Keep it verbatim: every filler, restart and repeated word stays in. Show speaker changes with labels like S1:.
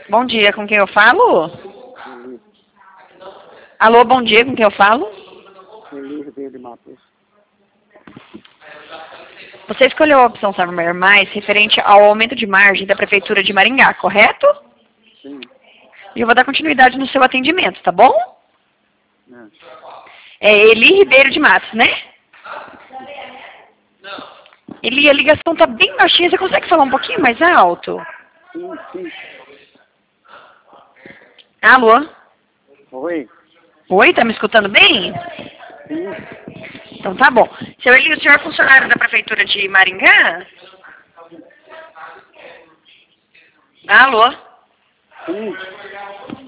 S1: Bom dia, com quem eu falo?
S2: Eli,
S1: Alô, bom dia, com quem eu falo?
S2: Eli Ribeiro de Matos.
S1: Você escolheu a opção Saber Mais referente ao aumento de margem da Prefeitura de Maringá, correto?
S2: Sim.
S1: E eu vou dar continuidade no seu atendimento, tá bom?
S2: Né?
S1: É Eli Ribeiro de Matos, né? Eli, a ligação tá bem baixinha, você consegue falar um pouquinho mais alto?
S2: Sim, sim.
S1: Alô?
S2: Oi.
S1: Oi, tá me escutando bem?
S2: Sim.
S1: Então tá bom. Seu Eli, o senhor é funcionário da Prefeitura de Maringá? Alô?
S2: Sim.